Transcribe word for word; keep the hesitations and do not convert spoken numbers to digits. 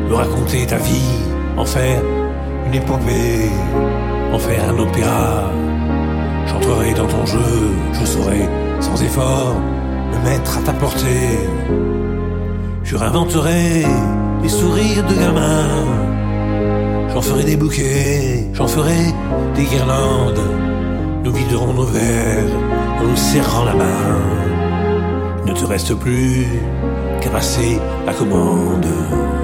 me raconter ta vie, en faire une épopée, en faire un opéra. J'entrerai dans ton jeu, je saurai, sans effort, me mettre à ta portée. Je réinventerai des sourires de gamin, j'en ferai des bouquets, j'en ferai des guirlandes. Nous viderons nos verres en nous serrant la main. Il ne te reste plus qu'à passer la commande.